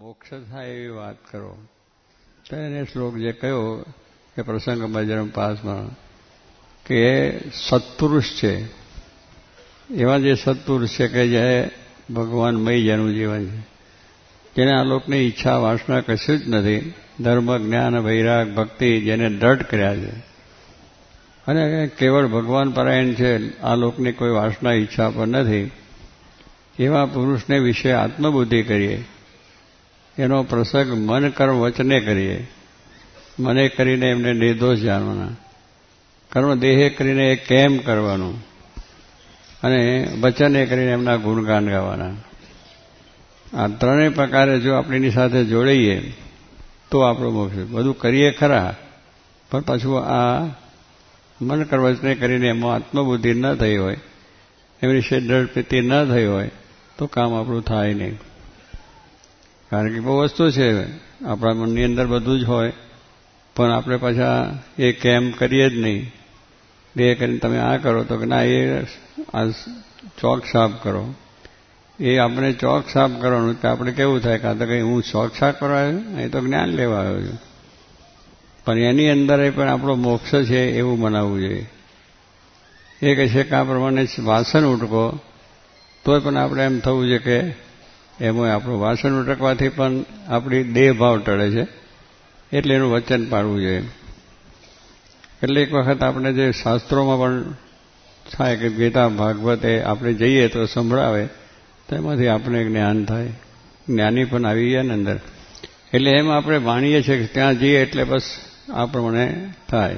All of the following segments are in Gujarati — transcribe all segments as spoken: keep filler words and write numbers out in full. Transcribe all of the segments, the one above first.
મોક્ષ થાય એવી વાત કરો. તો એને શ્લોક જે કહ્યો કે પ્રસંગ બજરમ પાસમાં કે સત્પુરુષ છે, એવા જે સત્પુરુષ છે કે જે ભગવાનમય જેનું જીવન છે, જેને આ લોકની ઈચ્છા વાસના કશું જ નથી, ધર્મ જ્ઞાન વૈરાગ ભક્તિ જેને દ્રઢ કર્યા છે અને કેવળ ભગવાન પરાયણ છે, આ લોકની કોઈ વાસના ઈચ્છા પર નથી, એવા પુરુષને વિશે આત્મબુદ્ધિ કરીએ. એનો પ્રસંગ મન કર્મ વચને કરીએ. મને કરીને એમને નિર્દોષ જાણવાના, કર્મ દેહે કરીને એ કેમ કરવાનું અને વચને કરીને એમના ગુણગાન ગાવાના. આ ત્રણેય પ્રકારે જો આપણીની સાથે જોડાઈએ તો આપણો મોક્ષ. બધું કરીએ ખરા, પણ પાછું આ મન કર્મ વચને કરીને એમાં આત્મબુદ્ધિ ન થઈ હોય, એમની વિશે દ્રઢ પ્રીતિ ન થઈ હોય તો કામ આપણું થાય નહીં. કારણ કે બહુ વસ્તુ છે આપણા મનની અંદર, બધું જ હોય, પણ આપણે પાછા એ કેમ કરીએ જ નહીં. દેહ કરીને તમે આ કરો તો કે ના, એ આ ચોક સાફ કરો, એ આપણે ચોક સાફ કરવાનું. તો આપણે કેવું થાય, કાં તો કંઈ હું ચોક સાફ કરવા આવ્યો, અહીં તો જ્ઞાન લેવા આવ્યો છું. પણ એની અંદર પણ આપણો મોક્ષ છે એવું મનાવવું જોઈએ. એ કહે છે કે આ પ્રમાણે વાસણ ઉટકો તોય પણ આપણે એમ થવું છે કે એમાં આપણું વાસણ ઉટકવાથી પણ આપણી દેહ ભાવ ટળે છે, એટલે એનું વચન પાડવું જોઈએ. એટલે એક વખત આપણે જે શાસ્ત્રોમાં પણ થાય કે ગીતા ભાગવત એ આપણે જઈએ તો સંભળાવે, તો એમાંથી આપણે જ્ઞાન થાય, જ્ઞાની પણ આવી ગયા ને અંદર. એટલે એમ આપણે માણીએ છીએ કે ત્યાં જઈએ એટલે બસ આ પ્રમાણે થાય,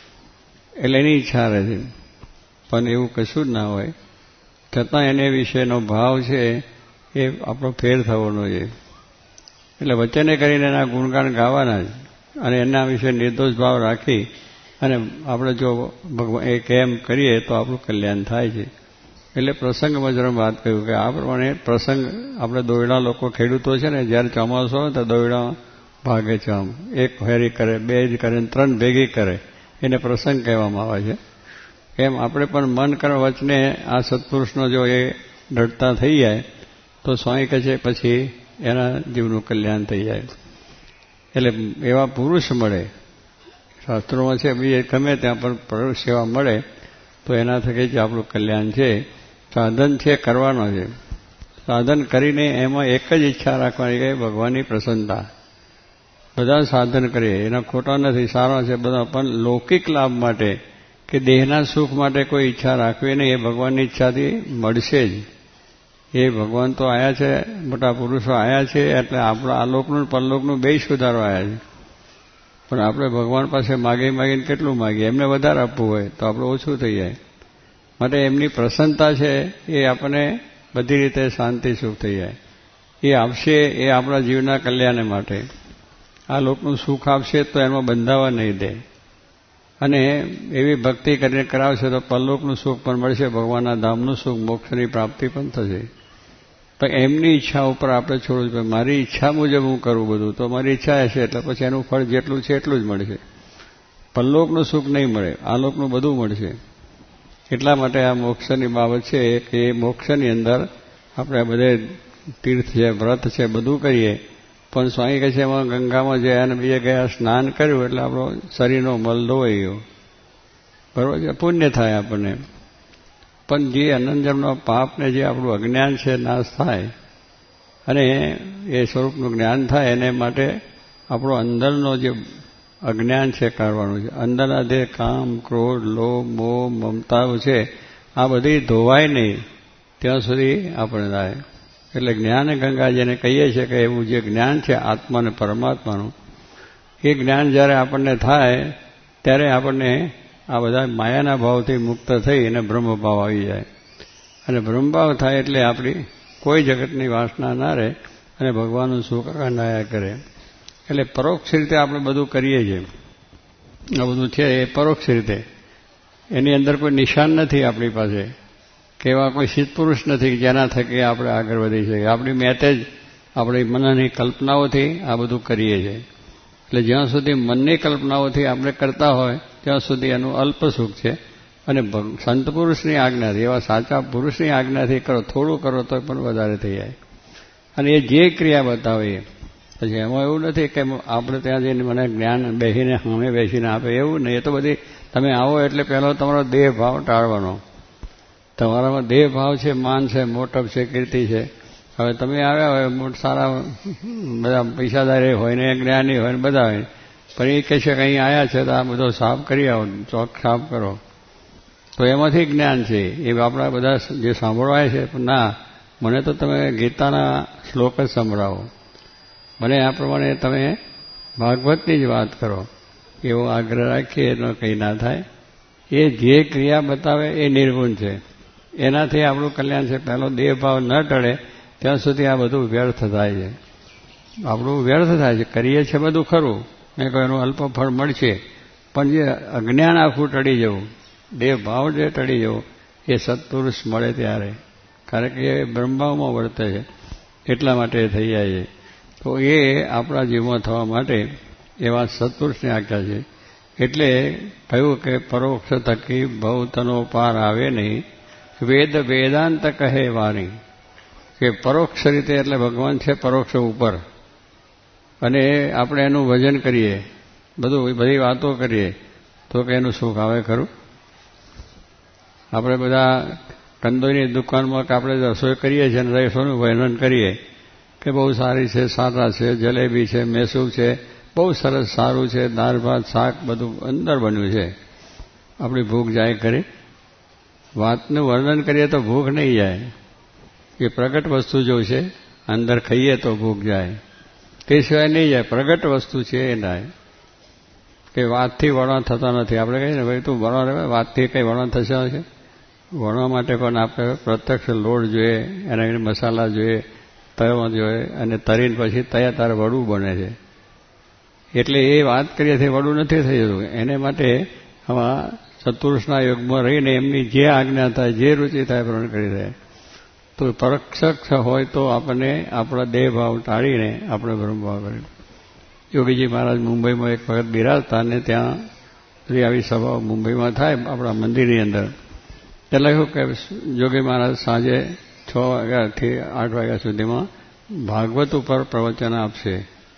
એટલે એની ઈચ્છા રહે છે. પણ એવું કશું જ ના હોય, છતાં એને વિશેનો ભાવ છે એ આપણો ફેર થવાનો છે. એટલે વચને કરીને એના ગુણગાન ગાવાના જ અને એના વિશે નિર્દોષ ભાવ રાખી અને આપણે જો ભગવાન એ કેમ કરીએ તો આપણું કલ્યાણ થાય છે. એટલે પ્રસંગમાં જરા વાત કહ્યું કે આ પ્રમાણે પ્રસંગ આપણે દોયડા લોકો ખેડૂતો છે ને, જ્યારે ચોમાસું હોય તો દોયડા ભાગે છે, આમ એક ફેરી કરે, બે જ કરે, ત્રણ ભેગી કરે, એને પ્રસંગ કહેવામાં આવે છે. એમ આપણે પણ મન કર્મ વચને આ સત્પુરુષનો જો એ દ્રઢતા થઈ જાય તો સ્વામી કહે છે પછી એના જીવનું કલ્યાણ થઈ જાય. એટલે એવા પુરુષ મળે શાસ્ત્રોમાં છે, બીજે ગમે ત્યાં પણ પુરુષ સેવા મળે તો એના થકી જ આપણું કલ્યાણ છે. સાધન છે કરવાનો છે, સાધન કરીને એમાં એક જ ઈચ્છા રાખવાની કે ભગવાનની પ્રસન્નતા. બધા સાધન કરીએ એના ખોટા નથી, સારા છે બધા, પણ લૌકિક લાભ માટે કે દેહના સુખ માટે કોઈ ઈચ્છા રાખવી નહીં. એ ભગવાનની ઈચ્છાથી મળશે જ. એ ભગવાન તો આયા છે, મોટા પુરુષો આયા છે, એટલે આપણે આ લોકનું પરલોકનું બેય સુધારવા આવ્યા છે. પણ આપણે ભગવાન પાસે માગી માગીને કેટલું માગીએ, એમને વધારે આપવું હોય તો આપણે ઓછું થઈ જાય. માટે એમની પ્રસન્નતા છે એ આપણને બધી રીતે શાંતિ સુખ થઈ જાય. એ આપશે એ આપણા જીવના કલ્યાણ માટે. આ લોકનું સુખ આપશે તો એમાં બંધાવા નહીં દે, અને એવી ભક્તિ કરીને કરાવશે તો પરલોકનું સુખ પણ મળશે, ભગવાનના ધામનું સુખ, મોક્ષની પ્રાપ્તિ પણ થશે. પણ એમની ઈચ્છા ઉપર આપણે છોડવું જોઈએ. મારી ઈચ્છા મુજબ હું કરું બધું, તો મારી ઈચ્છા હશે એટલે પછી એનું ફળ જેટલું છે એટલું જ મળશે. પરલોકનું સુખ નહીં મળે, આ લોકનું બધું મળશે. એટલા માટે આ મોક્ષની બાબત છે કે એ મોક્ષની અંદર આપણે બધે તીર્થ છે, વ્રત છે, બધું કરીએ, પણ સ્વામી કહે છે એમાં ગંગામાં ગયા અને બીજે ગયા સ્નાન કર્યું એટલે આપણો શરીરનો મલ ધોવાઈ ગયો, બરોબર છે, પુણ્ય થાય આપણને. પણ જે અનંત પાપને જે આપણું અજ્ઞાન છે નાશ થાય અને એ સ્વરૂપનું જ્ઞાન થાય, એને માટે આપણો અંદરનો જે અજ્ઞાન છે કાઢવાનું છે. અંદરના જે કામ, ક્રોધ, લોભ, મોહ, મમતાઓ છે આ બધી ધોવાય નહીં ત્યાં સુધી આપણે થાય. એટલે જ્ઞાન ગંગા જેને કહીએ છીએ કે એવું જે જ્ઞાન છે આત્મા અને પરમાત્માનું, એ જ્ઞાન જ્યારે આપણને થાય ત્યારે આપણને આ બધા માયાના ભાવથી મુક્ત થઈ અને બ્રહ્મભાવ આવી જાય. અને બ્રહ્મભાવ થાય એટલે આપણી કોઈ જગતની વાસના ના રહે અને ભગવાનનું સુખ અનાયા કરે. એટલે પરોક્ષ રીતે આપણે બધું કરીએ છીએ. આ બધું છે એ પરોક્ષ રીતે, એની અંદર કોઈ નિશાન નથી આપણી પાસે, કે એવા કોઈ સિદ્ધપુરુષ નથી જેના થકી આપણે આગળ વધી શકીએ. આપણી મેતે જ આપણી મનની કલ્પનાઓથી આ બધું કરીએ છીએ. એટલે જ્યાં સુધી મનની કલ્પનાઓથી આપણે કરતા હોય ત્યાં સુધી એનું અલ્પ સુખ છે. અને સંત પુરુષની આજ્ઞાથી, એવા સાચા પુરુષની આજ્ઞાથી કરો, થોડું કરો તો પણ વધારે થઈ જાય. અને એ જે ક્રિયા બતાવે પછી એમાં એવું નથી કે આપણે ત્યાં જઈને મને જ્ઞાન બેસીને સામે બેસીને આપે, એવું નહીં. એ તો બધી તમે આવો એટલે પહેલો તમારો દેહ ભાવ ટાળવાનો. તમારામાં દેહ ભાવ છે, માન છે, મોટપ છે, કીર્તિ છે. હવે તમે આવ્યા હોય મોટા સારા બધા પૈસાદારી હોય ને જ્ઞાની હોય ને બધા હોય, પણ એ કહે છે કે અહીં આવ્યા છે તો આ બધો સાફ કરી આવો, ચોક સાફ કરો, તો એમાંથી જ્ઞાન છે. એ આપણા બધા જે સાંભળવાય છે, પણ ના, મને તો તમે ગીતાના શ્લોક જ સંભળાવો, મને આ પ્રમાણે તમે ભાગવતની જ વાત કરો, એવો આગ્રહ રાખીએ એનો કંઈ ના થાય. એ જે ક્રિયા બતાવે એ નિર્ગુણ છે, એનાથી આપણું કલ્યાણ છે. પહેલો દેહ ભાવ ન ટળે ત્યાં સુધી આ બધું વ્યર્થ થાય છે, આપણું વ્યર્થ થાય છે. કરીએ છીએ બધું ખરું, મેં કહ્યું એનું અલ્પ ફળ મળશે, પણ જે અજ્ઞાન આખું ટળી જવું, દેહ ભાવ જે ટળી જવું, એ સત્પુરુષ મળે ત્યારે, કારણ કે એ બ્રહ્મભાવમાં વર્તે છે, એટલા માટે થઈ જાય છે. તો એ આપણા જીવમાં થવા માટે એવા સત્પુરુષની આજ્ઞા છે. એટલે કહ્યું કે પરોક્ષ થકી ભવતનો પાર આવે નહીં, વેદ વેદાંત કહે વાણી. કે પરોક્ષ રીતે એટલે ભગવાન છે પરોક્ષ ઉપર, અને આપણે એનું ભજન કરીએ, બધું બધી વાતો કરીએ, તો કે એનું સુખ આવે ખરું? આપણે બધા કંદોઈની દુકાનમાં કે આપણે રસોઈ કરીએ છીએ અને રસોઈનું વર્ણન કરીએ કે બહુ સારી છે, સારા છે, જલેબી છે, મેસૂબ છે, બહુ સરસ સારું છે, દાળ ભાત શાક બધું અંદર બન્યું છે, આપણી ભૂખ જાય ખરી? વાતનું વર્ણન કરીએ તો ભૂખ નહીં જાય. એ પ્રગટ વસ્તુ જો છે, અંદર ખાઈએ તો ભૂખ જાય, તે સિવાય નહીં જાય. પ્રગટ વસ્તુ છે એ ના, કે વાતથી વળવા થતા નથી. આપણે કહીએ ને ભાઈ તું વળવા, વાતથી કંઈ વળવા થશે છે? વળવા માટે પણ આપણે પ્રત્યક્ષ લોટ જોઈએ, એના મસાલા જોઈએ, તળવા જોઈએ, અને તરીને પછી તૈયાર તારે વડું બને છે. એટલે એ વાત કરીએ તે વડું નથી થઈ જતું. એને માટે આમાં સત્પુરુષના યોગમાં રહીને એમની જે આજ્ઞા થાય, જે રૂચિ થાય પ્રમાણે કરી થાય. તો પરોક્ષ હોય તો આપણને આપણા દેહ ભાવ ટાળીને આપણે બ્રહ્મભાવ કરીએ. યોગીજી મહારાજ મુંબઈમાં એક વખત બિરાજતા, અને ત્યાં બધી આવી સભાઓ મુંબઈમાં થાય આપણા મંદિરની અંદર. એટલે શું કે યોગી મહારાજ સાંજે છ વાગ્યાથી આઠ વાગ્યા સુધીમાં ભાગવત ઉપર પ્રવચન આપશે,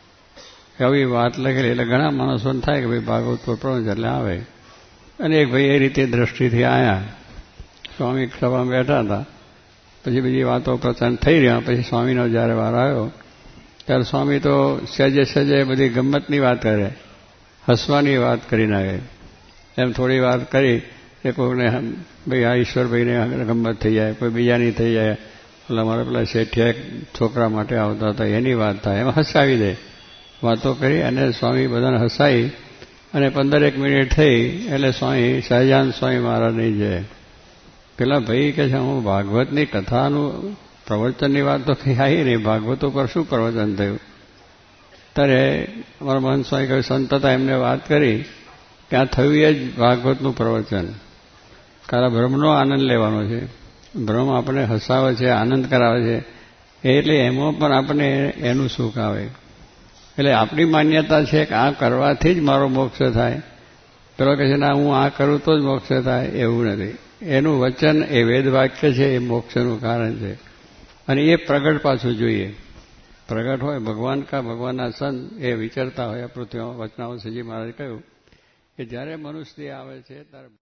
આવી વાત લખેલી. એટલે ઘણા માણસોને થાય કે ભાઈ ભાગવત ઉપર પ્રવચન, એટલે આવે. અને એક ભાઈ એ રીતે દ્રષ્ટિથી આવ્યા, સ્વામી સભામાં બેઠા હતા, પછી બીજી વાતો પ્રચંડ થઈ રહ્યા. પછી સ્વામીનો જ્યારે વાર આવ્યો ત્યારે સ્વામી તો સહેજે સહેજે બધી ગમ્મતની વાત કરે, હસવાની વાત કરી નાખે. એમ થોડી વાત કરી કે કોઈને ભાઈ આ ઈશ્વરભાઈને ગમ્મત થઈ જાય, કોઈ બીજાની થઈ જાય. એટલે અમારા પેલા શેઠિયા છોકરા માટે આવતા હતા એની વાત થાય, એમાં હસાવી દે. વાતો કરી અને સ્વામી બધાને હસાવી, અને પંદરેક મિનિટ થઈ એટલે સ્વામી સહજાનંદ સ્વામી મહારાજ નહીં જાય. પેલા ભાઈ કે છે હું ભાગવતની કથાનું પ્રવચનની વાત તો કંઈ આવી નહીં, ભાગવત ઉપર શું પ્રવચન થયું? ત્યારે અમારા મહંત સ્વામી કહ્યું, સંતતા એમને વાત કરી કે આ થયું એ જ ભાગવતનું પ્રવચન. કારણ બ્રહ્મનો આનંદ લેવાનો છે, બ્રહ્મ આપણે હસાવે છે, આનંદ કરાવે છે, એટલે એમાં પણ આપણે એનું સુખ આવે. એટલે આપણી માન્યતા છે કે આ કરવાથી જ મારો મોક્ષ થાય. પેલો કહે છે ના હું આ કરું તો જ મોક્ષ થાય, એવું નથી. એનું વચન એ વેદ વાક્ય છે, એ મોક્ષનું કારણ છે. અને એ પ્રગટ પાછું જોઈએ, પ્રગટ હોય ભગવાન કા ભગવાનના સંત એ વિચારતા હોય. પૃથ્વીમાં વચનાઓ શ્રીજી મહારાજ કહ્યું કે જ્યારે મનુષ્ય આવે છે ત્યારે